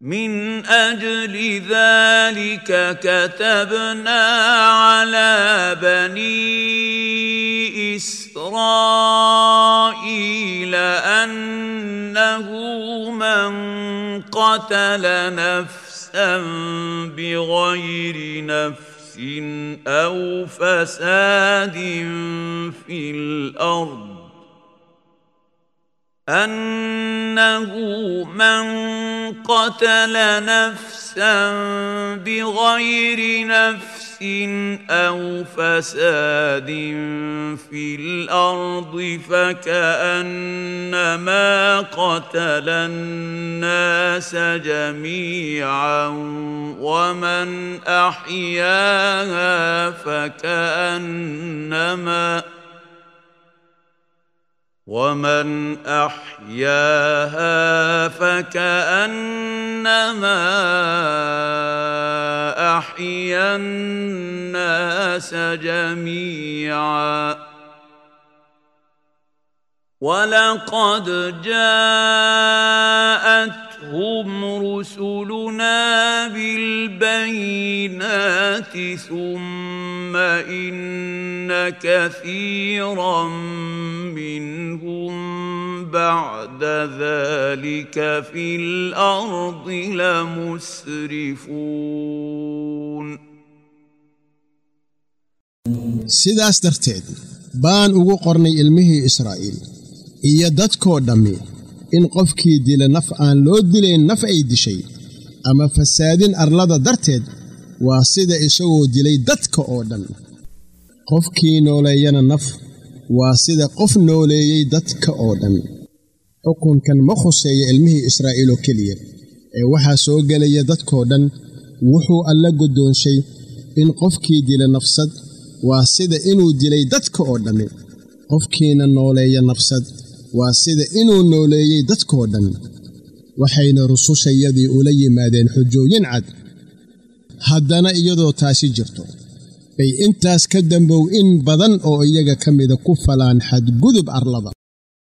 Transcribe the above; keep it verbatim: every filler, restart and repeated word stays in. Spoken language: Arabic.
من أجل ذلك كتبنا على بني إسرائيل أنه من قتل نفسا بغير نفس أو فساد في الأرض أنه من قتل نفسا بغير نفس أو فساد في الأرض فكأنما قتل الناس جميعا ومن أحياها فكأنما ومن أحياها فكأنما أحيا الناس جميعا ولقد جاءتهم رسلنا بالبينات ثم إن كثيرا منهم بعد ذلك في الأرض لمسرفون. sidaas darteed baan ugu qornay ilmihii Israa'iil iyo dadkoo dhammi in qofkii dila naf aan loo dilayn naf ay dishay ama fasaadin arlada darteed waa sida isagoo dilay dadka oo dhan qofkii nooleeyana naf waa sida qof nooleeyay dadka oo dhan xukunkan ma khuseeyo ilmihii Israa'iil oo kaliya ee waxa soo galaya dadkoo dhan wuxuu alla godoonshay in qofkii dila nafsad waa sida inuu dilay dadka oo dhan qofkiina nooleeya nafsad waa sida inuu nooleeyay dadka oo dhan waxayna rusushayadii ula yimaadeen xujooyin cad haddana iyadoo taasi jirto bay intaas ka dambow in badan oo iyaga kamida ku falaan xadgudub arlada.